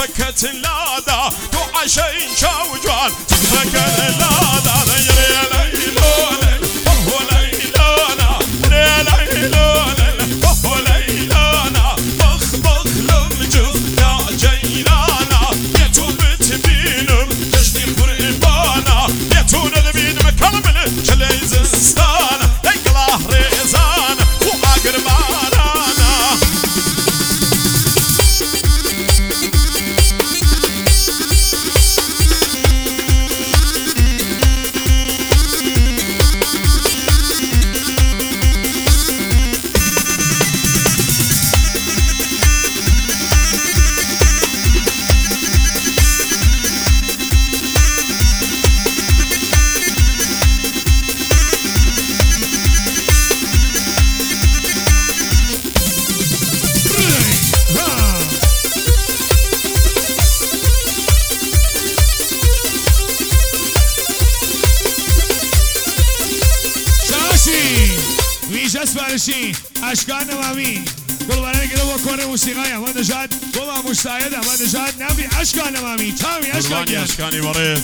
تفكت لادا تو عشين شوجوان تفكت لادا ليلي ليلولا وهو ليلانا ليلولا وهو ليلانا بخ بخ لمجف يا جيلانا يتو بتبينم تجدي قربانا يتو نذبين مكرمل شلي زستانا يقلاه ريزانا وعقربانا اسفارشی اشکان نوامی قربانه گله با کار موسیقی اما نجات با مشاهده اما نجات نبی اشکان نوامی تامی اشکان قربانی اشکانی ورز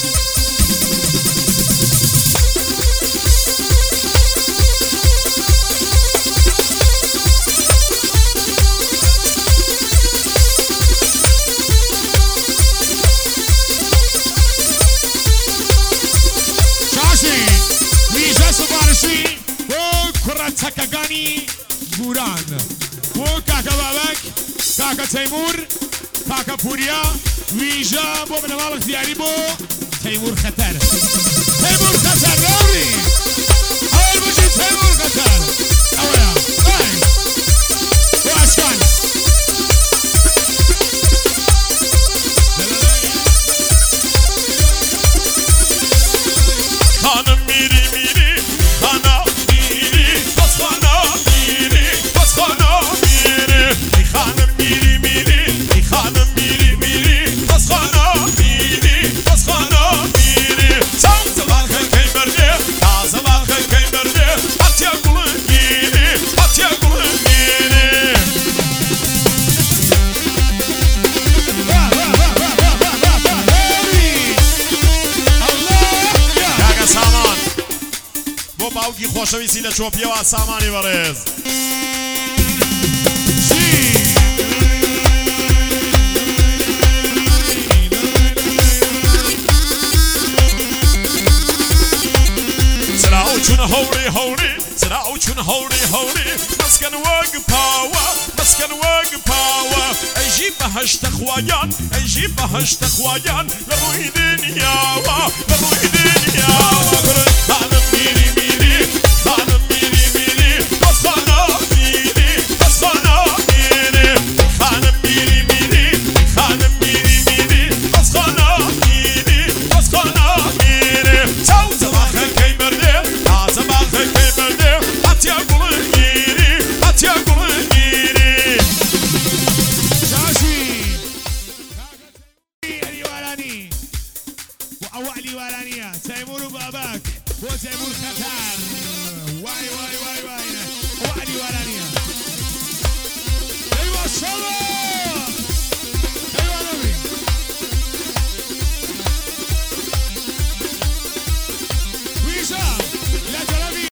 تکگانی گوران و کاکا بابک کاکا تیمور کاکا پوریا ویژا بو بنوال اختیاری بو تیمور خطر راوی اول باشی تیمور خطر اولا بای و اشکان خانم میری میری خانم باوکی خۆشەویستی لە چۆپیەوە سامانی بەڕێز سراو چون هەوری هەوری سراو چون هەوری هەوری مەسکەن وەگ پاوە مەسکەن وەگ پاوە ئەیژی بەهەشتە خوایان ئەیژی بەهەشتە خوایان لە ڕووی دنیاوە لە ڕووی دنیاوە خانم میری